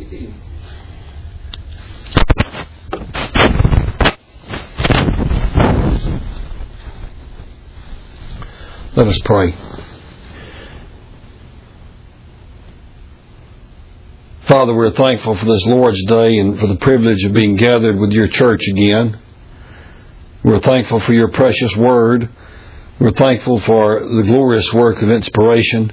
Let us pray. Father, we're thankful for this Lord's Day and for the privilege of being gathered with your church again. We're thankful for your precious word. We're thankful for the glorious work of inspiration.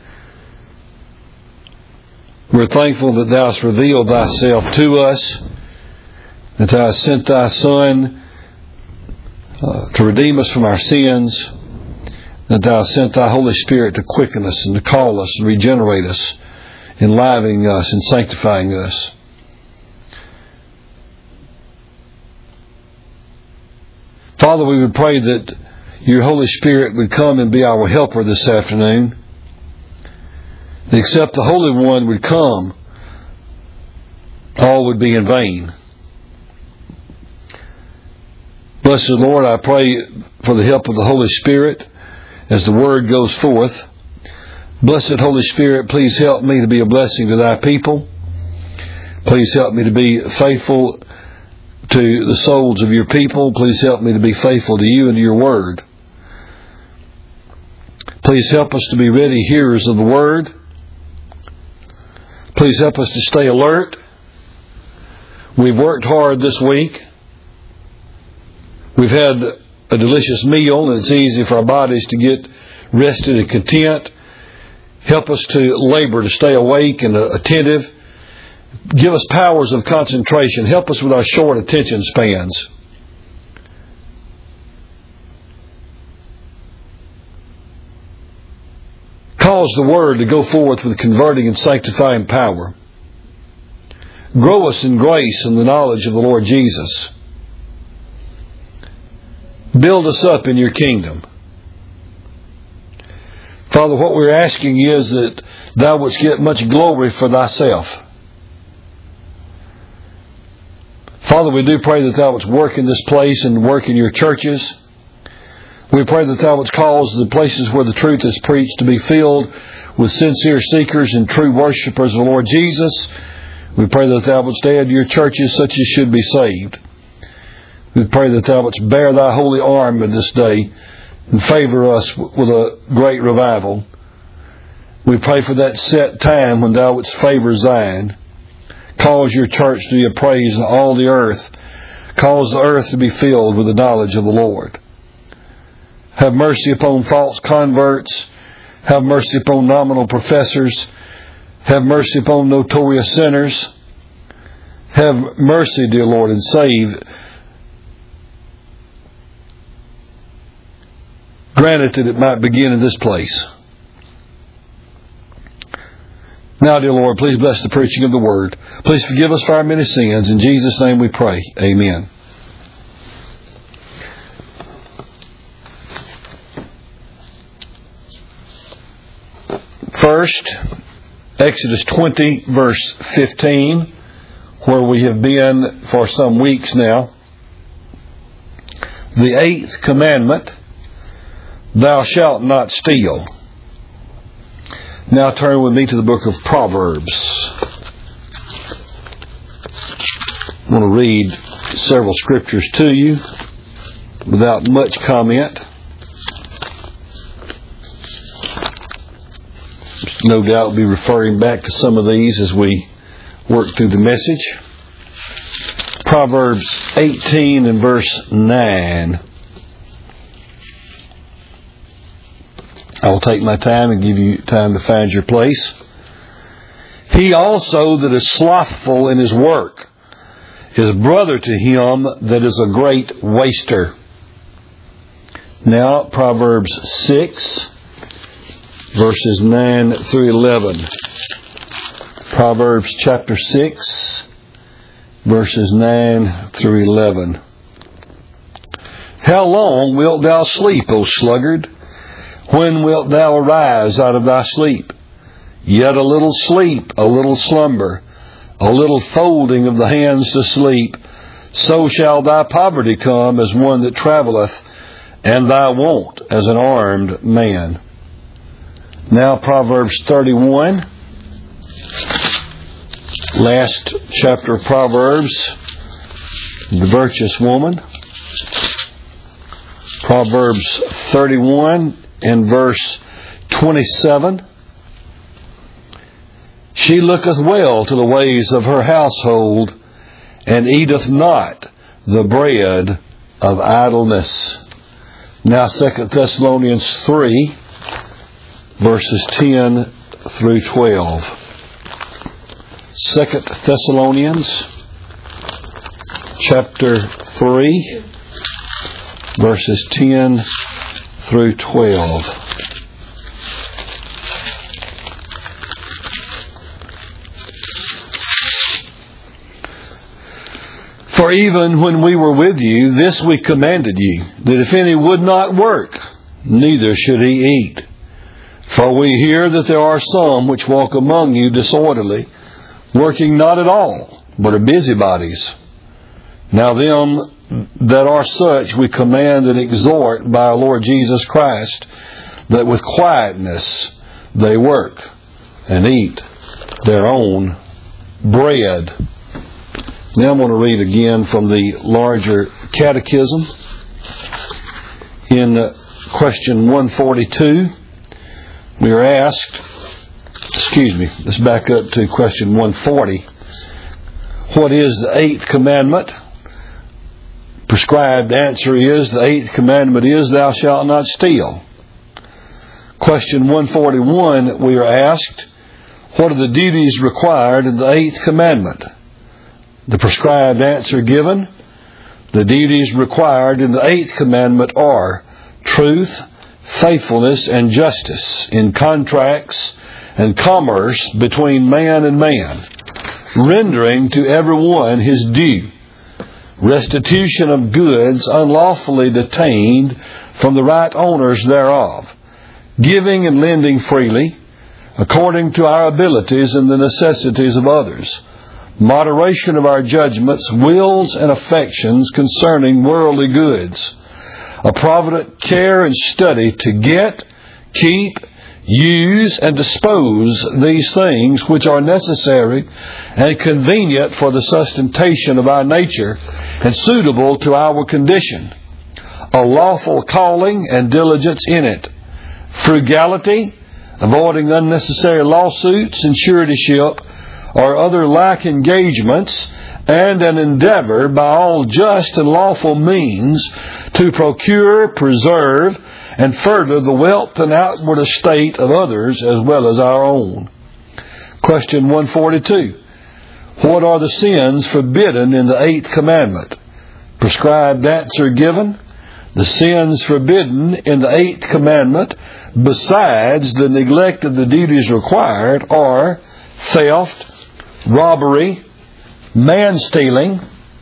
We're thankful that thou hast revealed thyself to us, that thou hast sent thy Son to redeem us from our sins, that thou hast sent thy Holy Spirit to quicken us and to call us and regenerate us, enlivening us and sanctifying us. Father, we would pray that your Holy Spirit would come and be our helper this afternoon. That except the Holy One would come, all would be in vain. Blessed Lord, I pray for the help of the Holy Spirit as the Word goes forth. Blessed Holy Spirit, please help me to be a blessing to thy people. Please help me to be faithful to the souls of your people. Please help me to be faithful to you and to your word. Please help us to be ready hearers of the word. Please help us to stay alert. We've worked hard this week. We've had a delicious meal, and it's easy for our bodies to get rested and content. Help us to labor, to stay awake and attentive. Give us powers of concentration. Help us with our short attention spans. Cause the Word to go forth with converting and sanctifying power. Grow us in grace and the knowledge of the Lord Jesus. Build us up in your kingdom. Father, what we're asking is that thou wouldst get much glory for thyself. Father, we do pray that thou wouldst work in this place and work in your churches. We pray that thou wouldst cause the places where the truth is preached to be filled with sincere seekers and true worshipers of the Lord Jesus. We pray that thou wouldst add your churches such as should be saved. We pray that thou wouldst bear thy holy arm in this day and favor us with a great revival. We pray for that set time when thou wouldst favor Zion. Cause your church to be appraised in all the earth. Cause the earth to be filled with the knowledge of the Lord. Have mercy upon false converts. Have mercy upon nominal professors. Have mercy upon notorious sinners. Have mercy, dear Lord, and save. Granted that it might begin in this place. Now, dear Lord, please bless the preaching of the Word. Please forgive us for our many sins. In Jesus' name we pray. Amen. First, Exodus 20, verse 15, where we have been for some weeks now. The 8th commandment, thou shalt not steal. Now turn with me to the book of Proverbs. I want to read several scriptures to you without much comment. No doubt we'll be referring back to some of these as we work through the message. Proverbs 18 and verse 9. I will take my time and give you time to find your place. He also that is slothful in his work is brother to him that is a great waster. Now, Proverbs 6, verses 9 through 11. Proverbs chapter 6, verses 9 through 11. How long wilt thou sleep, O sluggard? When wilt thou arise out of thy sleep? Yet a little sleep, a little slumber, a little folding of the hands to sleep. So shall thy poverty come as one that travelleth, and thy want as an armed man. Now Proverbs 31. last chapter of Proverbs, the virtuous woman. Proverbs 31 and verse 27. She looketh well to the ways of her household, and eateth not the bread of idleness. Now 2 Thessalonians 3, verses 10 through 12. 2 Thessalonians chapter 3, verses 10 through 12. For even when we were with you, this we commanded you, that if any would not work, neither should he eat. For we hear that there are some which walk among you disorderly, working not at all, but are busybodies. Now them that are such we command and exhort by our Lord Jesus Christ, that with quietness they work and eat their own bread. Now I'm going to read again from the larger catechism. In question 142, we are asked, let's back up to question 140. What is the eighth commandment? Prescribed answer is, the eighth commandment is, thou shalt not steal. Question 141, we are asked, what are the duties required in the eighth commandment? The prescribed answer given, the duties required in the eighth commandment are truth, faithfulness, and justice in contracts and commerce between man and man, rendering to every one his due, restitution of goods unlawfully detained from the right owners thereof, giving and lending freely, according to our abilities and the necessities of others, moderation of our judgments, wills, and affections concerning worldly goods, a provident care and study to get, keep, use, and dispose these things which are necessary and convenient for the sustentation of our nature and suitable to our condition, a lawful calling and diligence in it, frugality, avoiding unnecessary lawsuits and suretyship, or other like engagements, and an endeavor by all just and lawful means to procure, preserve, and further the wealth and outward estate of others as well as our own. Question 142. What are the sins forbidden in the eighth commandment? Prescribed answer given. The sins forbidden in the eighth commandment, besides the neglect of the duties required, are theft, robbery, man-stealing.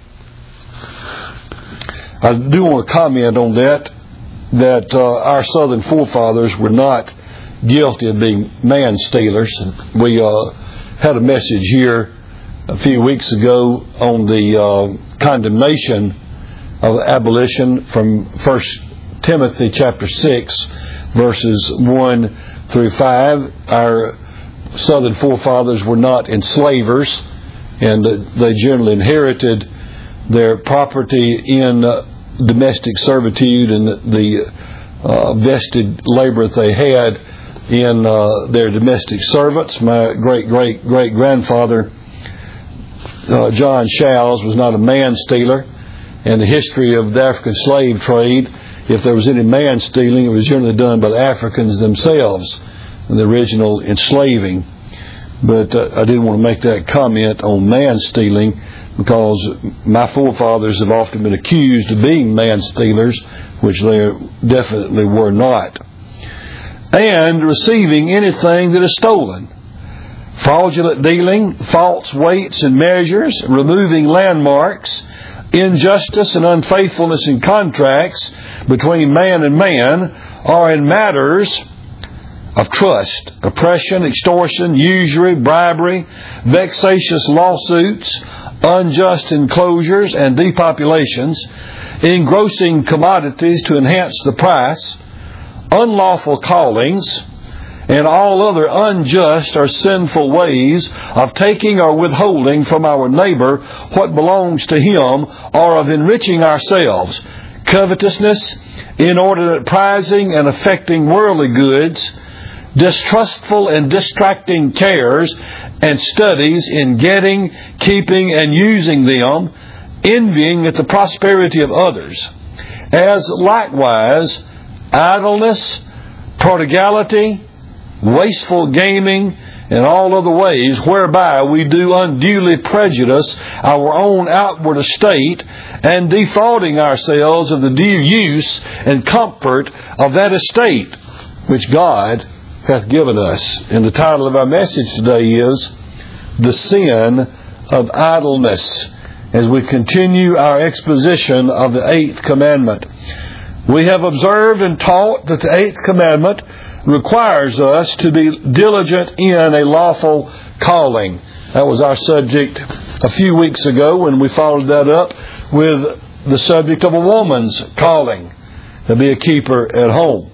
I do want to comment on that our southern forefathers were not guilty of being man-stealers. We had a message here a few weeks ago on the condemnation of abolition from 1 Timothy chapter 6, verses 1 through 5. Our southern forefathers were not enslavers, and they generally inherited their property in domestic servitude and the vested labor that they had in their domestic servants. My great-great-great-grandfather, John Showles, was not a man-stealer. And the history of the African slave trade, if there was any man-stealing, it was generally done by the Africans themselves in the original enslaving. But I didn't want to make that comment on man-stealing, because my forefathers have often been accused of being man-stealers, which they definitely were not. And receiving anything that is stolen. Fraudulent dealing, false weights and measures, removing landmarks, injustice and unfaithfulness in contracts between man and man, are in matters of trust, oppression, extortion, usury, bribery, vexatious lawsuits, unjust enclosures and depopulations, engrossing commodities to enhance the price, unlawful callings, and all other unjust or sinful ways of taking or withholding from our neighbor what belongs to him, or of enriching ourselves, covetousness, inordinate prizing and affecting worldly goods, distrustful and distracting cares and studies in getting, keeping, and using them, envying at the prosperity of others, as likewise idleness, prodigality, wasteful gaming, and all other ways whereby we do unduly prejudice our own outward estate, and defrauding ourselves of the due use and comfort of that estate which God hath given us. And the title of our message today is The Sin of Idleness, as we continue our exposition of the Eighth Commandment. We have observed and taught that the Eighth Commandment requires us to be diligent in a lawful calling. That was our subject a few weeks ago when we followed that up with the subject of a woman's calling, to be a keeper at home.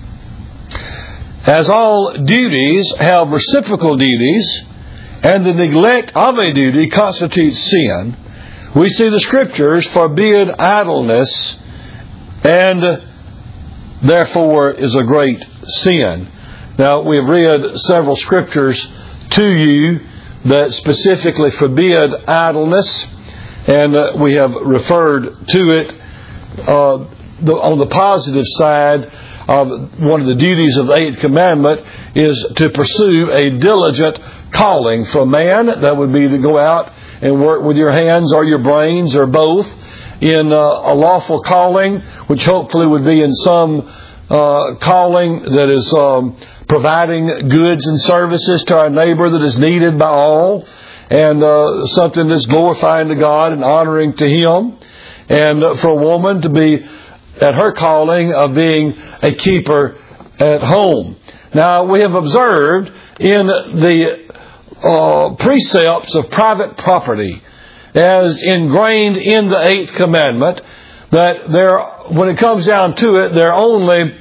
As all duties have reciprocal duties, and the neglect of a duty constitutes sin, we see the Scriptures forbid idleness, and therefore is a great sin. Now, we have read several Scriptures to you that specifically forbid idleness, and we have referred to it on the positive side. One of the duties of the Eighth Commandment is to pursue a diligent calling. For a man, that would be to go out and work with your hands or your brains or both in a lawful calling, which hopefully would be in some calling that is providing goods and services to our neighbor that is needed by all, and something that's glorifying to God and honoring to Him. And for a woman to be at her calling of being a keeper at home. Now, we have observed in the precepts of private property, as ingrained in the Eighth Commandment, that when it comes down to it, there are only,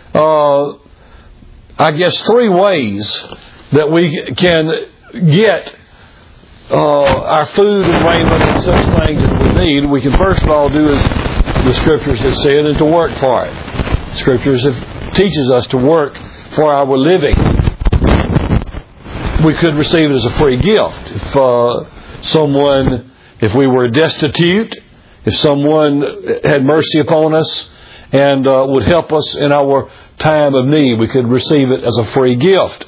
three ways that we can get our food and raiment and such things that we need. We can first of all do as the Scriptures have said, and to work for it. Scriptures teaches us to work for our living. We could receive it as a free gift. If we were destitute, if someone had mercy upon us and would help us in our time of need, we could receive it as a free gift.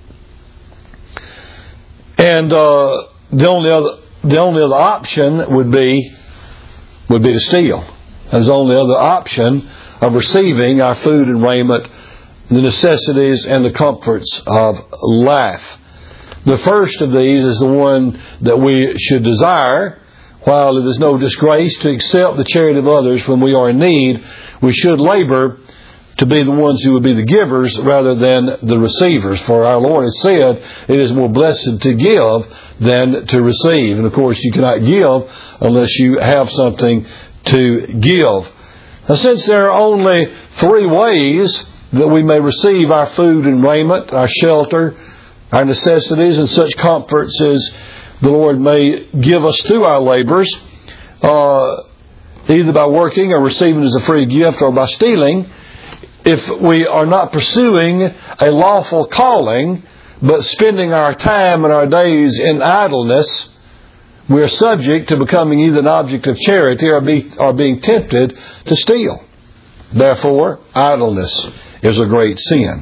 And the only other option would be to steal. That's the only other option of receiving our food and raiment, the necessities and the comforts of life. The first of these is the one that we should desire. While it is no disgrace to accept the charity of others when we are in need, we should labor to be the ones who would be the givers rather than the receivers. For our Lord has said, it is more blessed to give than to receive. And of course, you cannot give unless you have something to give. Now, since there are only three ways that we may receive our food and raiment, our shelter, our necessities, and such comforts as the Lord may give us through our labors, either by working or receiving as a free gift or by stealing, if we are not pursuing a lawful calling, but spending our time and our days in idleness, we are subject to becoming either an object of charity or being tempted to steal. Therefore, idleness is a great sin.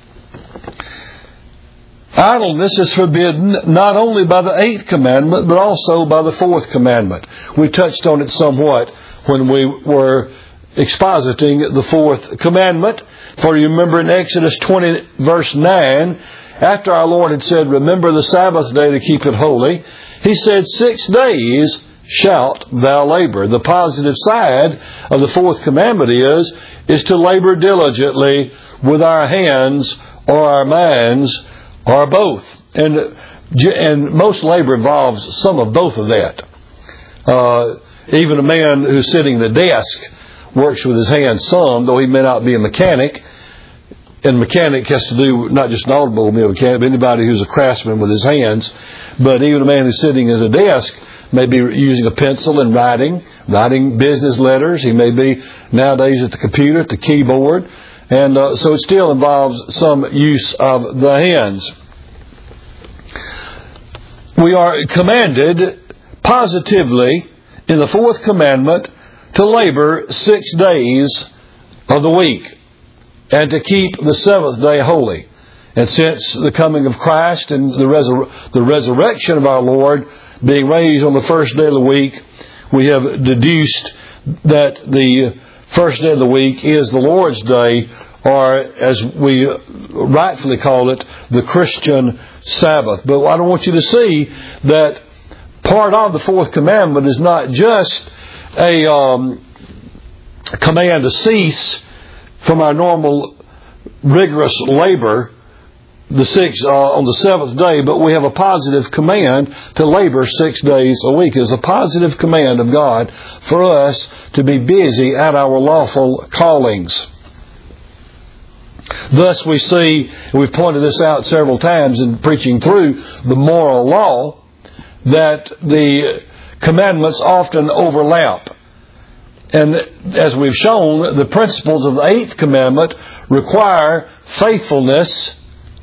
Idleness is forbidden not only by the Eighth Commandment, but also by the Fourth Commandment. We touched on it somewhat when we were expositing the Fourth Commandment. For you remember in Exodus 20, verse 9, after our Lord had said, remember the Sabbath day to keep it holy, He said, 6 days shalt thou labor. The positive side of the Fourth Commandment is to labor diligently with our hands or our minds or both. And most labor involves some of both of that. Even a man who's sitting at the desk works with his hands some, though he may not be a mechanic. And mechanic has to do not just an automobile mechanic, but anybody who's a craftsman with his hands. But even a man who's sitting at a desk may be using a pencil and writing business letters. He may be nowadays at the computer, at the keyboard. And so it still involves some use of the hands. We are commanded positively in the fourth commandment to labor 6 days of the week and to keep the seventh day holy. And since the coming of Christ and the resurrection of our Lord being raised on the first day of the week, we have deduced that the first day of the week is the Lord's Day, or as we rightfully call it, the Christian Sabbath. But I don't want you to see that part of the fourth commandment is not just a command to cease from our normal rigorous labor on the seventh day, but we have a positive command to labor 6 days a week. It's a positive command of God for us to be busy at our lawful callings. Thus we see, and we've pointed this out several times in preaching through the moral law, that the commandments often overlap. And as we've shown, the principles of the eighth commandment require faithfulness,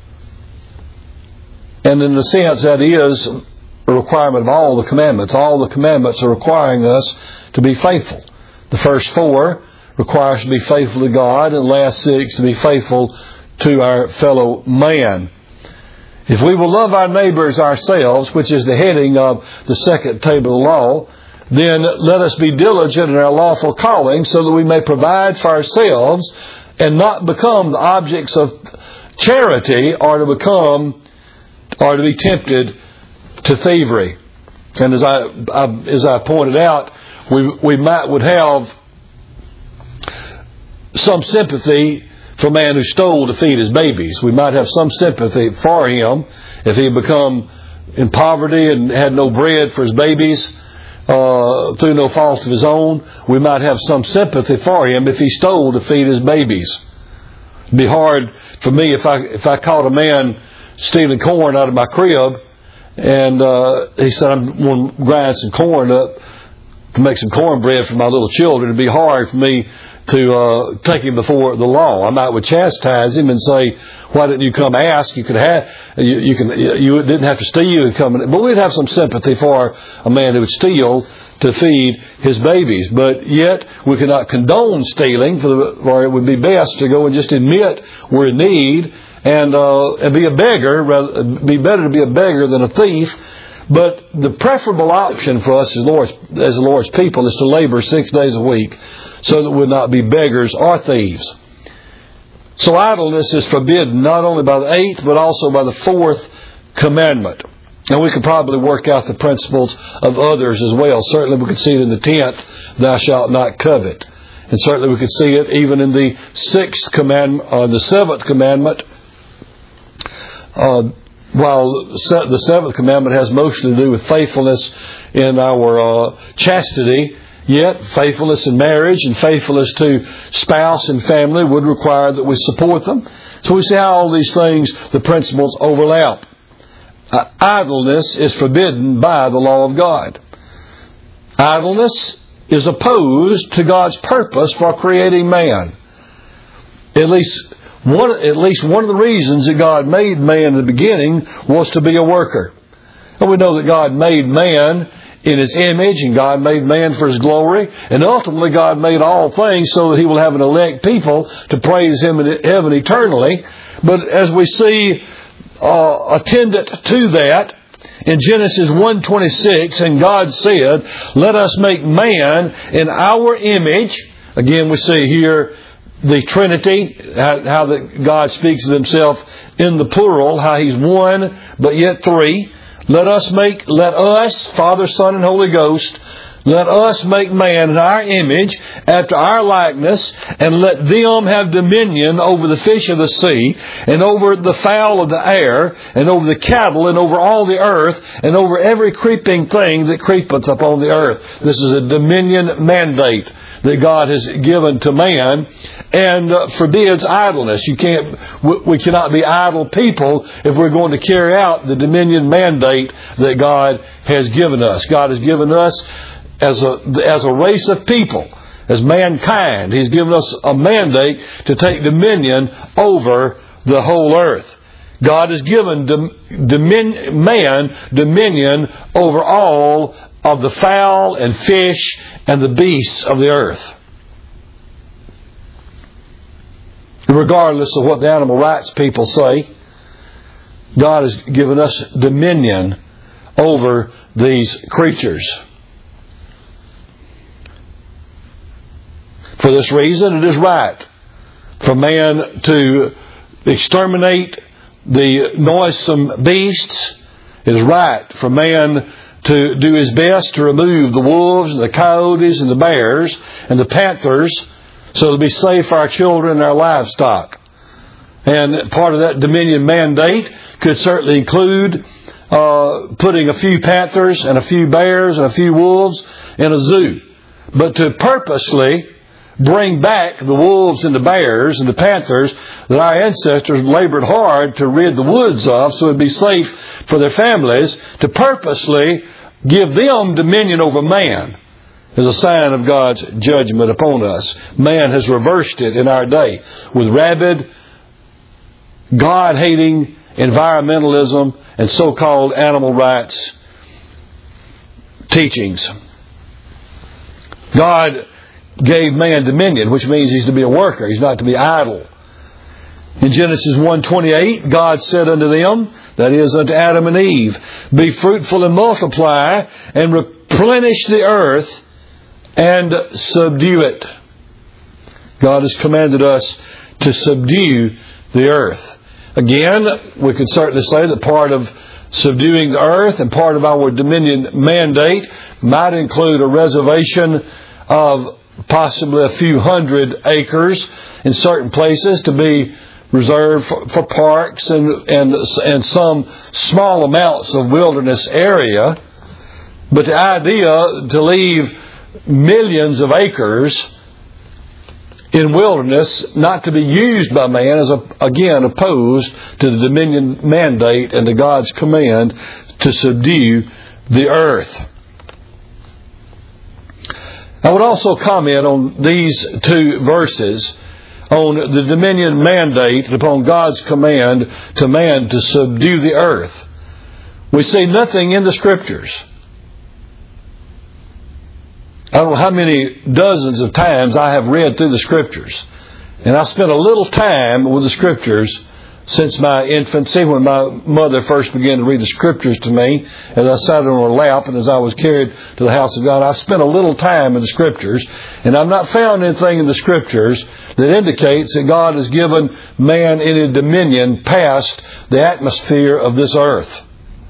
and in a sense that is a requirement of all the commandments. All the commandments are requiring us to be faithful. The first 4 require us to be faithful to God, and the last 6 to be faithful to our fellow man. If we will love our neighbors ourselves, which is the heading of the second table of the law, then let us be diligent in our lawful calling so that we may provide for ourselves and not become the objects of charity or to be tempted to thievery. And as I pointed out, we would have some sympathy for a man who stole to feed his babies. We might have some sympathy for him if he had become in poverty and had no bread for his babies through no fault of his own. We might have some sympathy for him if he stole to feed his babies. It'd be hard for me if I caught a man stealing corn out of my crib and he said, I'm going to grind some corn up to make some cornbread for my little children. It'd be hard for me to take him before the law. I might would chastise him and say, "Why didn't you come ask? You could have. You didn't have to steal. You could come." But we'd have some sympathy for a man who would steal to feed his babies. But yet we cannot condone stealing, for it would be best to go and just admit we're in need and be a beggar. Be better to be a beggar than a thief. But the preferable option for us as the Lord's people is to labor 6 days a week, so that we'll not be beggars or thieves. So idleness is forbidden not only by the 8th, but also by the 4th commandment. And we could probably work out the principles of others as well. Certainly we could see it in the 10th, thou shalt not covet. And certainly we could see it even in the 6th commandment, the 7th commandment. While the 7th commandment has mostly to do with faithfulness in our chastity, yet faithfulness in marriage and faithfulness to spouse and family would require that we support them. So we see how all these things, the principles overlap. Idleness is forbidden by the law of God. Idleness is opposed to God's purpose for creating man. At least one of the reasons that God made man in the beginning was to be a worker. And we know that God made man in His image, and God made man for His glory, and ultimately God made all things so that He will have an elect people to praise Him in heaven eternally. But as we see attendant to that, in Genesis 1:26, and God said, "Let us make man in our image." Again, we see here the Trinity, how that God speaks of Himself in the plural, how He's one, but yet three. Let us, Father, Son, and Holy Ghost, Let us make man in our image, after our likeness, and let them have dominion over the fish of the sea, and over the fowl of the air, and over the cattle, and over all the earth, and over every creeping thing that creepeth upon the earth. This is a dominion mandate that God has given to man, and forbids idleness. We cannot be idle people if we're going to carry out the dominion mandate that God has given us. God has given us as a race of people, as mankind, He's given us a mandate to take dominion over the whole earth. God has given man dominion over all of the fowl and fish and the beasts of the earth. Regardless of what the animal rights people say, God has given us dominion over these creatures. For this reason, it is right for man to exterminate the noisome beasts. It is right for man to do his best to remove the wolves and the coyotes and the bears and the panthers so to be safe for our children and our livestock. And part of that dominion mandate could certainly include putting a few panthers and a few bears and a few wolves in a zoo. But to purposely bring back the wolves and the bears and the panthers that our ancestors labored hard to rid the woods of so it would be safe for their families, to purposely give them dominion over man is a sign of God's judgment upon us. Man has reversed it in our day with rabid, God-hating environmentalism and so-called animal rights teachings. God gave man dominion, which means he's to be a worker. He's not to be idle. In Genesis 1:28, God said unto them, that is, unto Adam and Eve, be fruitful and multiply, and replenish the earth, and subdue it. God has commanded us to subdue the earth. Again, we could certainly say that part of subduing the earth and part of our dominion mandate might include a reservation of possibly a few hundred acres in certain places to be reserved for parks and some small amounts of wilderness area. But the idea to leave millions of acres in wilderness not to be used by man is again opposed to the dominion mandate and to God's command to subdue the earth. I would also comment on these two verses on the dominion mandate and upon God's command to man to subdue the earth. We see nothing in the Scriptures. I don't know how many dozens of times I have read through the Scriptures. And I spent a little time with the Scriptures since my infancy, when my mother first began to read the Scriptures to me, as I sat on her lap and as I was carried to the house of God. I spent a little time in the Scriptures, and I've not found anything in the Scriptures that indicates that God has given man any dominion past the atmosphere of this earth.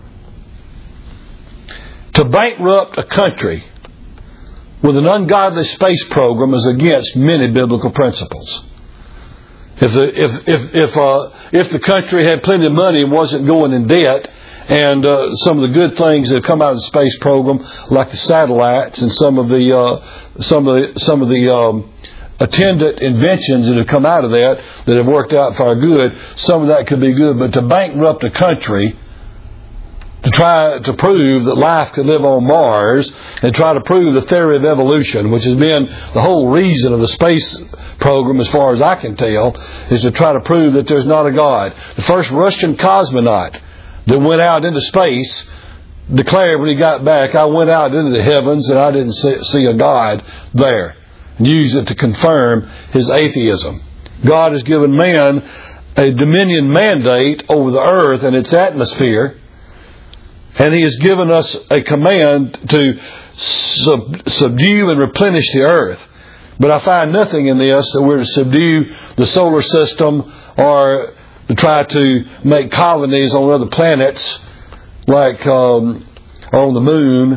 To bankrupt a country with an ungodly space program is against many biblical principles. If the country had plenty of money and wasn't going in debt, and some of the good things that have come out of the space program, like the satellites and some of the attendant inventions that have come out of that have worked out for our good, some of that could be good. But to bankrupt a country, to try to prove that life could live on Mars, and try to prove the theory of evolution, which has been the whole reason of the space program, as far as I can tell, is to try to prove that there's not a God. The first Russian cosmonaut that went out into space declared when he got back, I went out into the heavens and I didn't see a God there. And used it to confirm his atheism. God has given man a dominion mandate over the earth and its atmosphere. And He has given us a command to subdue and replenish the earth. But I find nothing in this that we're to subdue the solar system or to try to make colonies on other planets like on the moon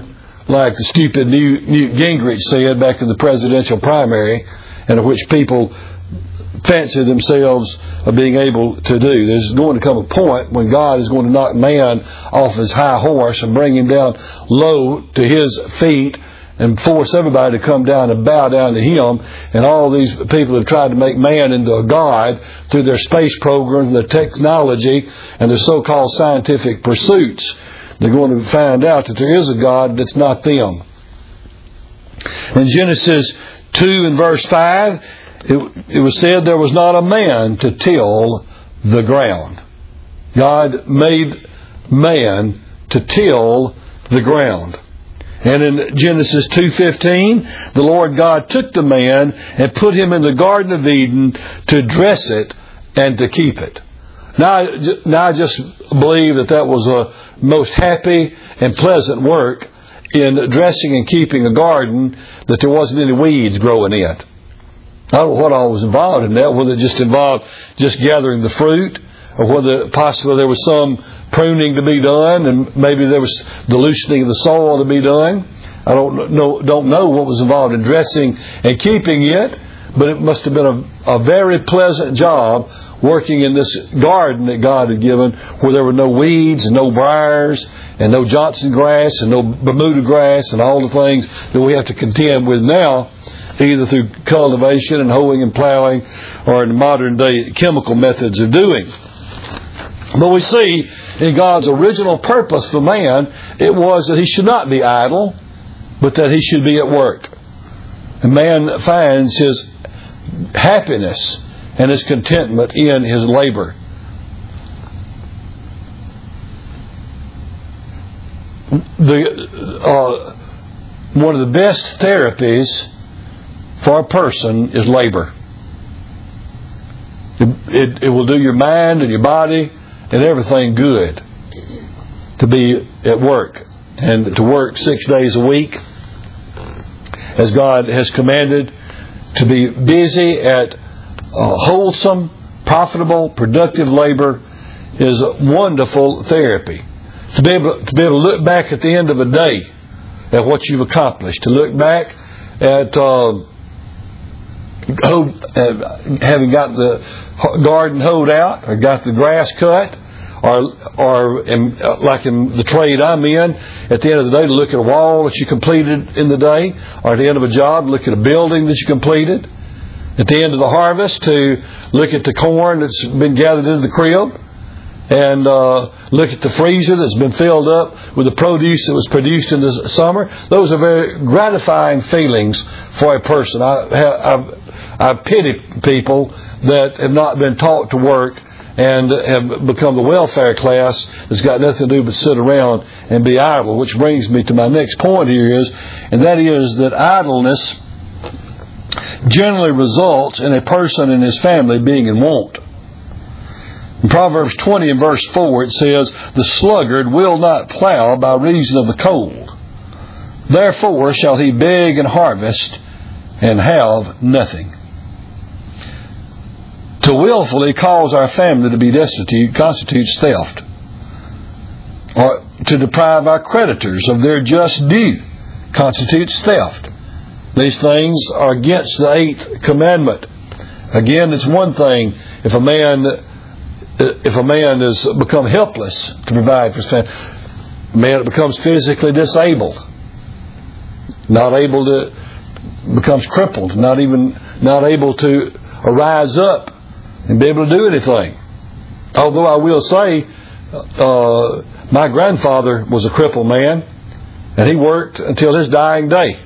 like the stupid Newt Gingrich said back in the presidential primary, and of which people fancy themselves of being able to do. There's going to come a point when God is going to knock man off his high horse and bring him down low to his feet and force everybody to come down and bow down to him. And all these people have tried to make man into a god through their space programs, their technology, and their so-called scientific pursuits. They're going to find out that there is a God that's not them. In Genesis 2 and verse 5, it was said there was not a man to till the ground. God made man to till the ground. And in Genesis 2:15, the Lord God took the man and put him in the Garden of Eden to dress it and to keep it. Now I just believe that was a most happy and pleasant work in dressing and keeping a garden, that there wasn't any weeds growing in it. I don't know what all was involved in that, whether it just involved just gathering the fruit, or whether possibly there was some pruning to be done, and maybe there was the loosening of the soil to be done. I don't know what was involved in dressing and keeping it, but it must have been a very pleasant job working in this garden that God had given, where there were no weeds, no briars, and no Johnson grass, and no Bermuda grass, and all the things that we have to contend with now, either through cultivation and hoeing and plowing, or in modern day chemical methods of doing. But we see in God's original purpose for man, it was that he should not be idle, but that he should be at work. And man finds his happiness and his contentment in his labor. One of the best therapies for a person is labor. It will do your mind and your body and everything good to be at work, and to work 6 days a week as God has commanded, to be busy at wholesome, profitable, productive labor is a wonderful therapy. To be able to look back at the end of a day at what you've accomplished, to look back at having got the garden hoed out, or got the grass cut, or like in the trade I'm in, at the end of the day to look at a wall that you completed in the day, or at the end of a job look at a building that you completed, at the end of the harvest to look at the corn that's been gathered into the crib, and look at the freezer that's been filled up with the produce that was produced in the summer. Those are very gratifying feelings for a person. I pity people that have not been taught to work and have become the welfare class that's got nothing to do but sit around and be idle. Which brings me to my next point here and that is that idleness generally results in a person and his family being in want. In Proverbs 20 and verse 4 it says, "The sluggard will not plow by reason of the cold. Therefore shall he beg and harvest and have nothing." To willfully cause our family to be destitute constitutes theft. Or to deprive our creditors of their just due constitutes theft. These things are against the 8th commandment. Again, it's one thing if a man has become helpless to provide for his family, a man that becomes physically disabled, not able to, becomes crippled, not able to arise up and be able to do anything. Although I will say, my grandfather was a crippled man, and he worked until his dying day.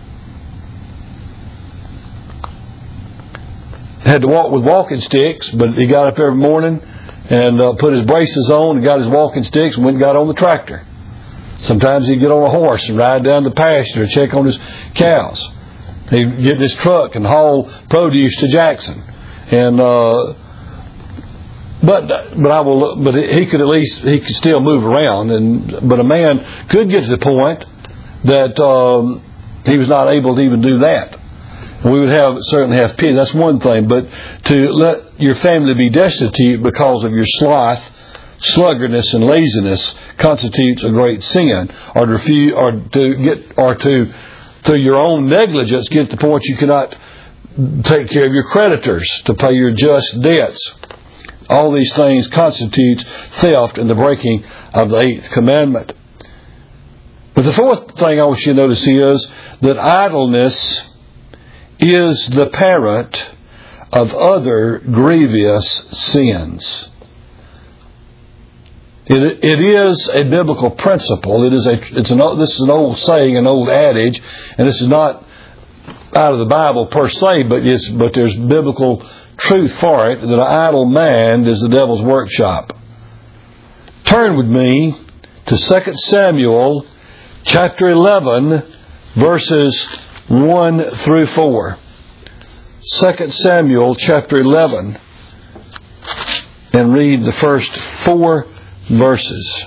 Had to walk with walking sticks, but he got up every morning and put his braces on and got his walking sticks and went and got on the tractor. Sometimes he'd get on a horse and ride down the pasture and check on his cows. He'd get in his truck and haul produce to Jackson. And but he could still move around. But a man could get to the point that he was not able to even do that. We would certainly have pity. That's one thing. But to let your family be destitute because of your sloth, sluggardness and laziness constitutes a great sin, or to through your own negligence get to the point you cannot take care of your creditors to pay your just debts. All these things constitute theft and the breaking of the 8th commandment. But the fourth thing I want you to notice is that idleness is the parent of other grievous sins. It is a biblical principle. This is an old saying, an old adage, and this is not out of the Bible per se, but there's biblical truth for it, that an idle mind is the devil's workshop. Turn with me to 2 Samuel chapter 11, verses 1 through 4. 2 Samuel chapter 11, and read the first 4 verses.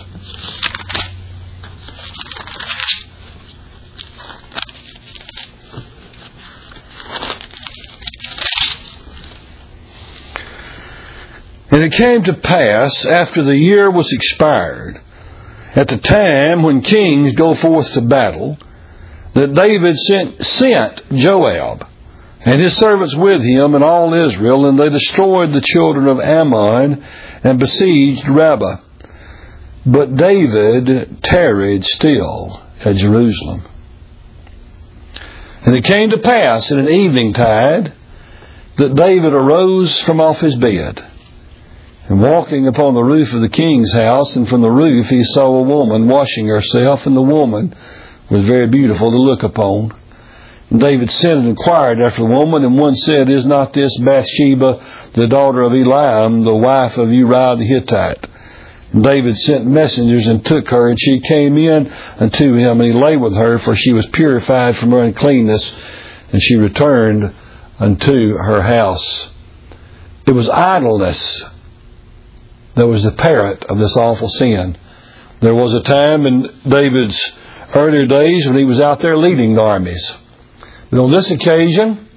And it came to pass, after the year was expired, at the time when kings go forth to battle, that David sent Joab and his servants with him and all Israel, and they destroyed the children of Ammon and besieged Rabbah. But David tarried still at Jerusalem. And it came to pass in an eventide that David arose from off his bed, and walking upon the roof of the king's house, and from the roof he saw a woman washing herself, and the woman was very beautiful to look upon. And David sent and inquired after the woman, and one said, Is not this Bathsheba, the daughter of Eliam, the wife of Uriah the Hittite? And David sent messengers and took her, and she came in unto him, and he lay with her, for she was purified from her uncleanness, and she returned unto her house. It was idleness that was the parent of this awful sin. There was a time in David's earlier days when he was out there leading the armies. But on this occasion,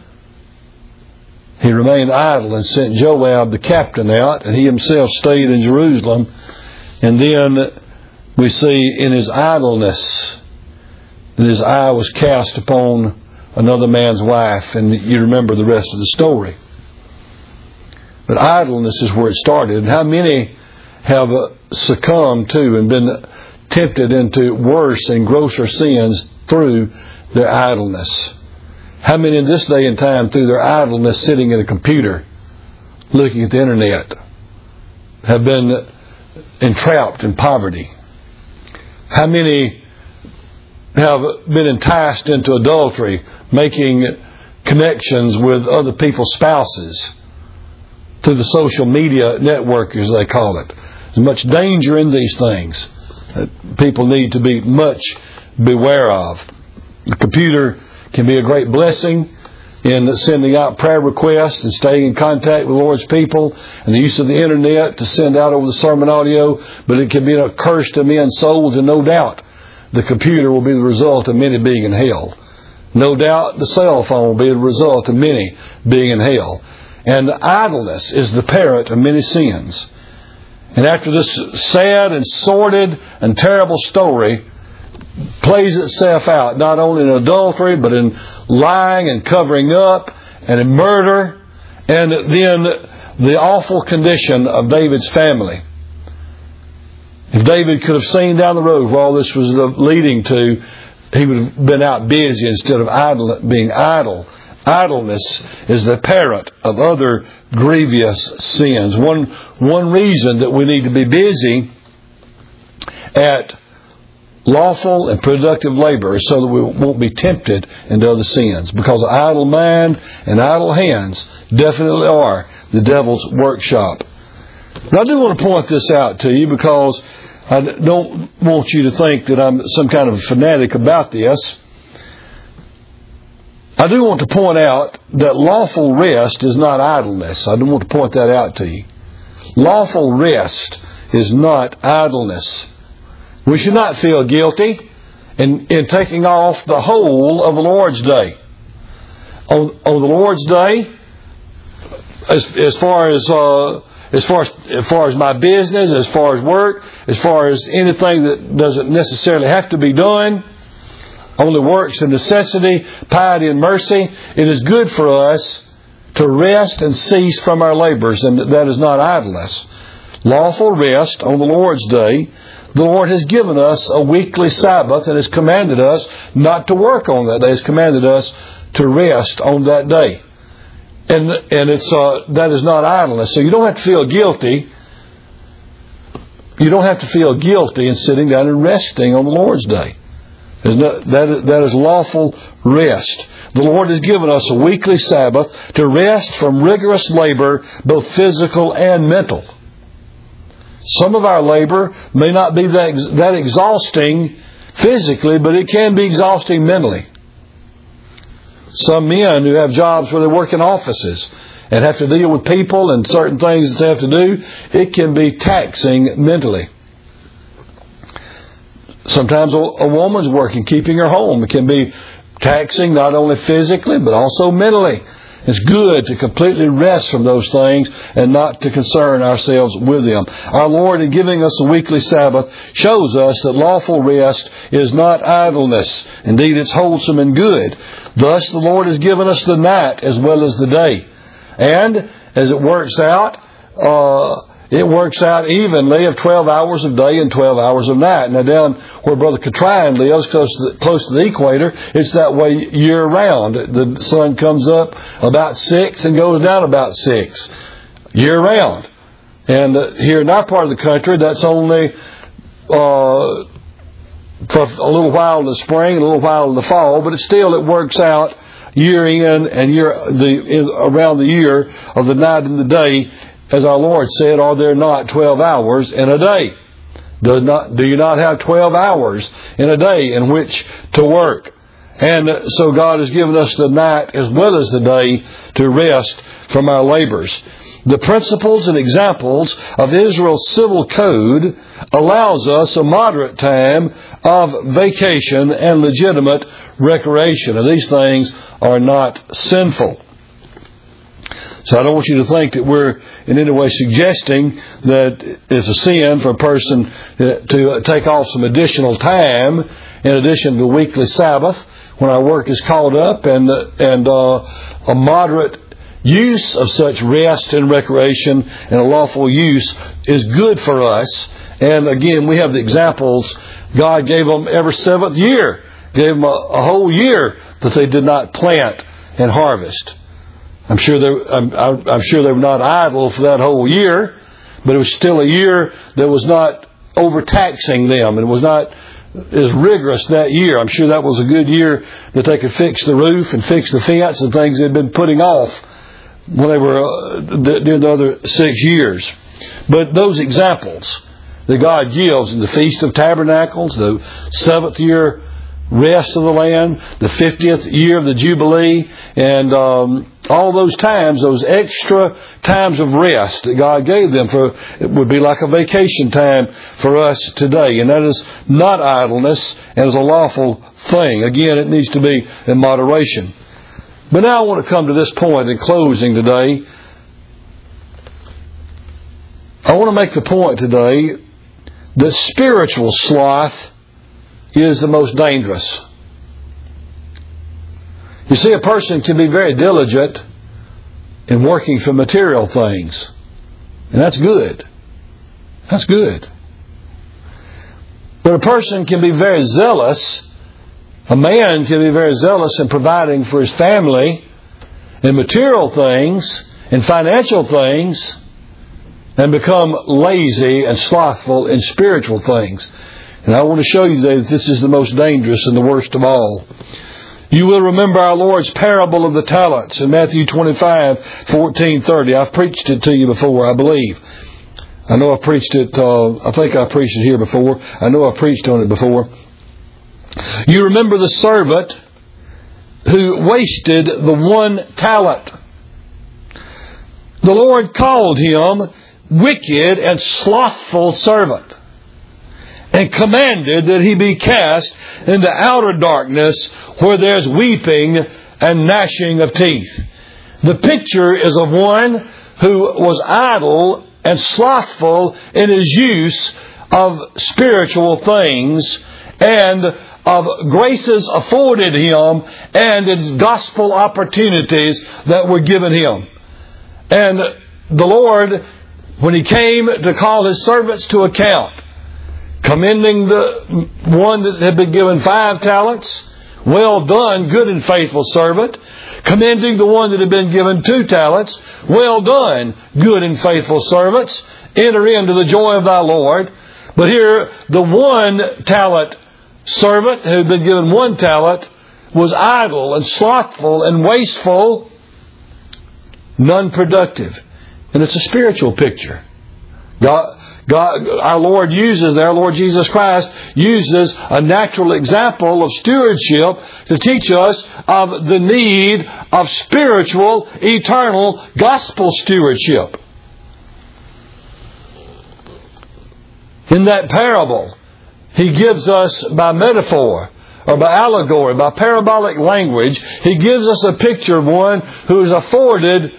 he remained idle and sent Joab the captain out, and he himself stayed in Jerusalem. And then we see in his idleness that his eye was cast upon another man's wife, and you remember the rest of the story. But idleness is where it started. And how many have succumbed to and been tempted into worse and grosser sins through their idleness? How many in this day and time, through their idleness sitting at a computer, looking at the internet, have been entrapped in poverty? How many have been enticed into adultery, making connections with other people's spouses through the social media network, as they call it? There's much danger in these things that people need to be much beware of. The computer can be a great blessing in sending out prayer requests and staying in contact with the Lord's people, and the use of the internet to send out over the sermon audio, but it can be a curse to men's souls, and no doubt the computer will be the result of many being in hell. No doubt the cell phone will be the result of many being in hell. And idleness is the parent of many sins. And after this sad and sordid and terrible story plays itself out, not only in adultery, but in lying and covering up, and in murder, and then the awful condition of David's family. If David could have seen down the road where all this was leading to, he would have been out busy instead of being idle. Idleness is the parent of other grievous sins. One reason that we need to be busy at lawful and productive labor is so that we won't be tempted into other sins. Because an idle mind and idle hands definitely are the devil's workshop. And I do want to point this out to you, because I don't want you to think that I'm some kind of fanatic about this. I do want to point out that lawful rest is not idleness. I do want to point that out to you. Lawful rest is not idleness. We should not feel guilty in taking off the whole of the Lord's Day. On the Lord's Day, as far as as far as my business, as far as work, as far as anything that doesn't necessarily have to be done, only works of necessity, piety and mercy, it is good for us to rest and cease from our labors, and that is not idleness. Lawful rest on the Lord's day. The Lord has given us a weekly Sabbath and has commanded us not to work on that day. He has commanded us to rest on that day. And that is not idleness. So you don't have to feel guilty. You don't have to feel guilty in sitting down and resting on the Lord's day. That is lawful rest. The Lord has given us a weekly Sabbath to rest from rigorous labor, both physical and mental. Some of our labor may not be that exhausting physically, but it can be exhausting mentally. Some men who have jobs where they work in offices and have to deal with people and certain things that they have to do, it can be taxing mentally. Sometimes a woman's working, keeping her home. It can be taxing not only physically, but also mentally. It's good to completely rest from those things and not to concern ourselves with them. Our Lord, in giving us a weekly Sabbath, shows us that lawful rest is not idleness. Indeed, it's wholesome and good. Thus, the Lord has given us the night as well as the day. And as it works out evenly of 12 hours of day and 12 hours of night. Now down where Brother Catrine lives, close to the equator, it's that way year round. The sun comes up about 6 and goes down about 6 year round. And here in our part of the country, that's only for a little while in the spring, a little while in the fall, but it works out year in and around the year of the night and the day. As our Lord said, are there not 12 hours in a day? Do you not have 12 hours in a day in which to work? And so God has given us the night as well as the day to rest from our labors. The principles and examples of Israel's civil code allows us a moderate time of vacation and legitimate recreation. And these things are not sinful. So I don't want you to think that we're in any way suggesting that it's a sin for a person to take off some additional time in addition to the weekly Sabbath when our work is called up, and a moderate use of such rest and recreation and a lawful use is good for us. And again, we have the examples. God gave them every seventh year, gave them a whole year that they did not plant and harvest. I'm sure they were not idle for that whole year, but it was still a year that was not overtaxing them. It was not as rigorous that year. I'm sure that was a good year that they could fix the roof and fix the fence and things they'd been putting off when they were during the other 6 years. But those examples that God gives in the Feast of Tabernacles, the 7th year rest of the land, the 50th year of the Jubilee, and all those times, those extra times of rest that God gave them, it would be like a vacation time for us today. And that is not idleness and is a lawful thing. Again, it needs to be in moderation. But now I want to come to this point in closing today. I want to make the point today that spiritual sloth is the most dangerous. You see, a person can be very diligent in working for material things. And that's good. That's good. But a person can be very zealous. A man can be very zealous in providing for his family in material things, in financial things, and become lazy and slothful in spiritual things. And I want to show you that this is the most dangerous and the worst of all. You will remember our Lord's parable of the talents in Matthew 25:14-30. I've preached it to you before, I believe. I know I've preached it, I think I preached it here before. I know I've preached on it before. You remember the servant who wasted the 1 talent. The Lord called him wicked and slothful servant, and commanded that he be cast into outer darkness where there's weeping and gnashing of teeth. The picture is of one who was idle and slothful in his use of spiritual things and of graces afforded him and in gospel opportunities that were given him. And the Lord, when He came to call His servants to account, commending the one that had been given 5 talents, well done, good and faithful servant. Commending the one that had been given 2 talents, well done, good and faithful servants. Enter into the joy of thy Lord. But here, the 1 talent servant who had been given 1 talent was idle and slothful and wasteful, non-productive. And it's a spiritual picture. God, our Lord Jesus Christ uses a natural example of stewardship to teach us of the need of spiritual, eternal, gospel stewardship. In that parable, He gives us by metaphor, or by allegory, by parabolic language, He gives us a picture of one who is afforded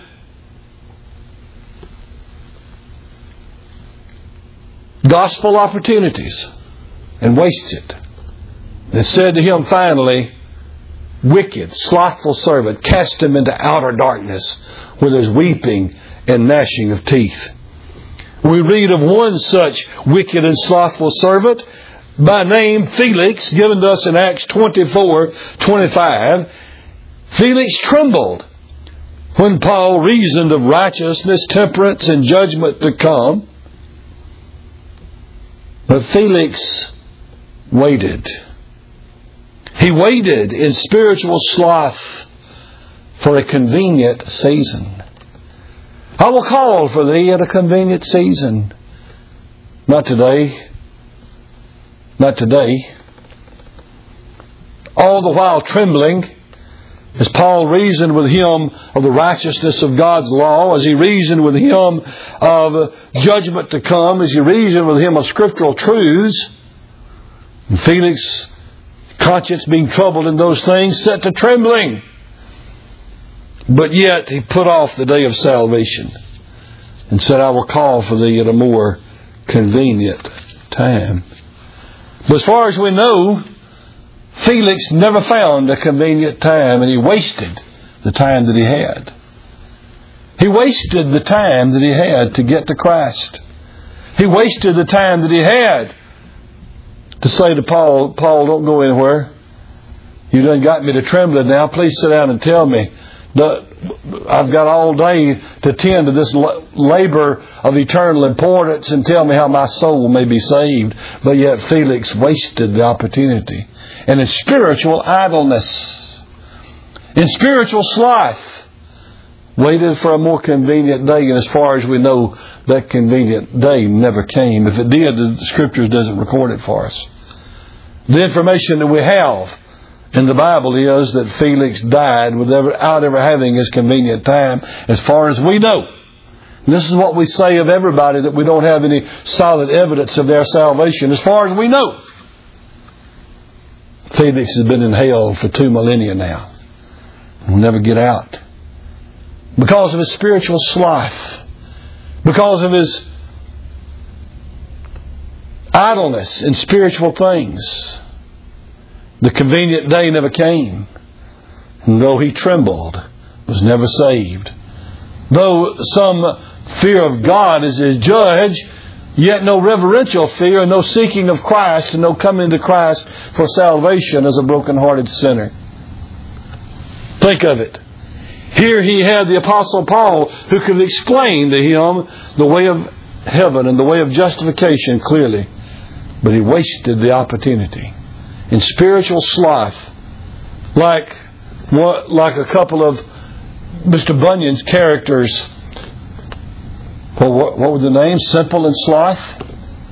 gospel opportunities and wastes it. It said to him finally, wicked, slothful servant, cast him into outer darkness where there's weeping and gnashing of teeth. We read of one such wicked and slothful servant by name Felix, given to us in Acts 24:25. Felix trembled when Paul reasoned of righteousness, temperance, and judgment to come. But Felix waited. He waited in spiritual sloth for a convenient season. I will call for thee at a convenient season. Not today. Not today. All the while trembling, as Paul reasoned with him of the righteousness of God's law, as he reasoned with him of judgment to come, as he reasoned with him of scriptural truths, and Felix, conscience being troubled in those things, set to trembling. But yet he put off the day of salvation and said, I will call for thee at a more convenient time. But as far as we know, Felix never found a convenient time, and he wasted the time that he had. He wasted the time that he had to get to Christ. He wasted the time that he had to say to Paul, Paul, don't go anywhere. You done got me to trembling now. Please sit down and tell me. I've got all day to tend to this labor of eternal importance and tell me how my soul may be saved. But yet Felix wasted the opportunity. And in spiritual idleness, in spiritual sloth, waited for a more convenient day. And as far as we know, that convenient day never came. If it did, the Scriptures doesn't record it for us. The information that we have in the Bible is that Felix died without ever having his convenient time, as far as we know. And this is what we say of everybody that we don't have any solid evidence of their salvation. As far as we know, Felix has been in hell for 2 millennia now. He'll never get out. Because of his spiritual sloth. Because of his idleness in spiritual things. The convenient day never came. And though he trembled, was never saved. Though some fear of God is his judge, yet no reverential fear, no seeking of Christ, and no coming to Christ for salvation as a broken-hearted sinner. Think of it. Here he had the Apostle Paul, who could explain to him the way of heaven and the way of justification clearly. But he wasted the opportunity in spiritual sloth, like a couple of Mr. Bunyan's characters. Well, what were the names? Simple and Sloth.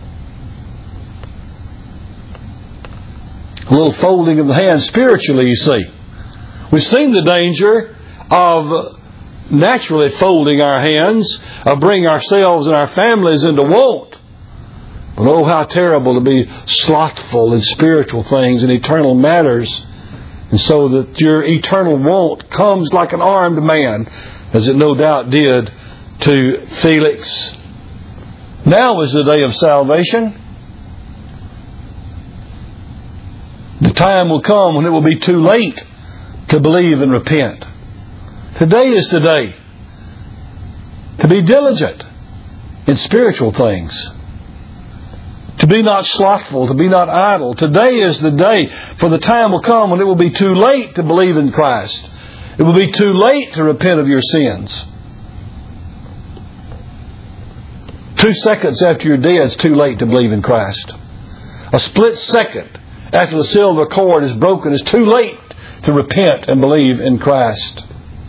A little folding of the hands spiritually, you see. We've seen the danger of naturally folding our hands, of bringing ourselves and our families into want. But oh, how terrible to be slothful in spiritual things and eternal matters, and so that your eternal want comes like an armed man, as it no doubt did to Felix. Now is the day of salvation. The time will come when it will be too late to believe and repent. Today is the day to be diligent in spiritual things. To be not slothful, to be not idle. Today is the day, for the time will come when it will be too late to believe in Christ. It will be too late to repent of your sins. 2 seconds after you're dead, it's too late to believe in Christ. A split second after the silver cord is broken, it's too late to repent and believe in Christ.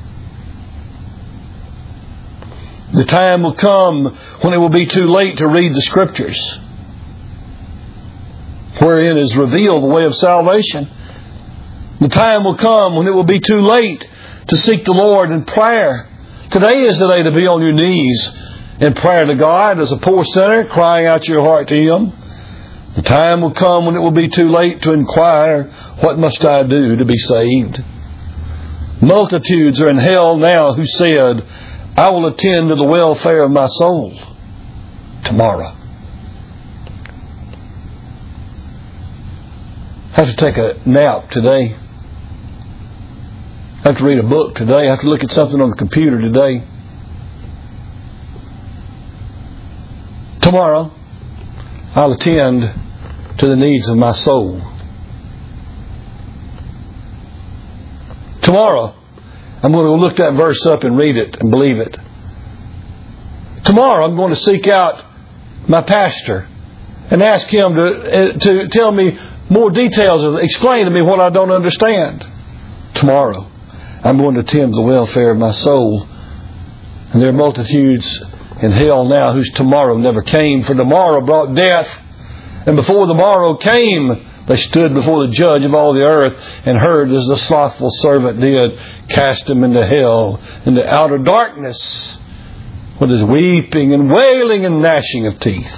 The time will come when it will be too late to read the Scriptures, wherein is revealed the way of salvation. The time will come when it will be too late to seek the Lord in prayer. Today is the day to be on your knees in prayer to God as a poor sinner, crying out your heart to Him. The time will come when it will be too late to inquire, what must I do to be saved? Multitudes are in hell now who said, I will attend to the welfare of my soul tomorrow. I have to take a nap today. I have to read a book today. I have to look at something on the computer today. Tomorrow, I'll attend to the needs of my soul. Tomorrow, I'm going to look that verse up and read it and believe it. Tomorrow, I'm going to seek out my pastor and ask him to tell me more details, explain to me what I don't understand. Tomorrow, I'm going to attend to the welfare of my soul. And there are multitudes in hell now whose tomorrow never came, for tomorrow brought death. And before the morrow came, they stood before the judge of all the earth and heard as the slothful servant did, cast him into hell, into outer darkness, where there's weeping and wailing and gnashing of teeth.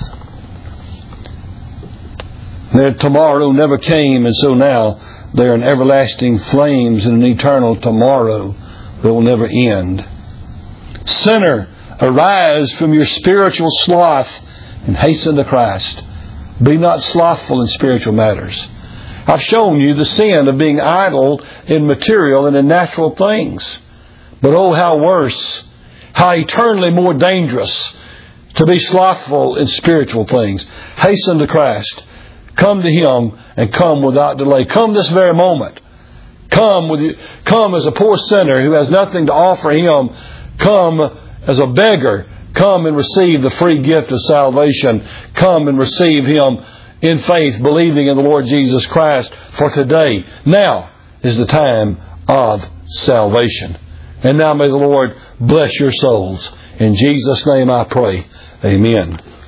Their tomorrow never came, and so now they are in everlasting flames in an eternal tomorrow that will never end. Sinner, arise from your spiritual sloth and hasten to Christ. Be not slothful in spiritual matters. I've shown you the sin of being idle in material and in natural things. But oh, how worse, how eternally more dangerous to be slothful in spiritual things. Hasten to Christ. Come to Him and come without delay. Come this very moment. Come as a poor sinner who has nothing to offer Him. Come as a beggar. Come and receive the free gift of salvation. Come and receive Him in faith, believing in the Lord Jesus Christ. For today, now is the time of salvation. And now may the Lord bless your souls. In Jesus' name I pray. Amen.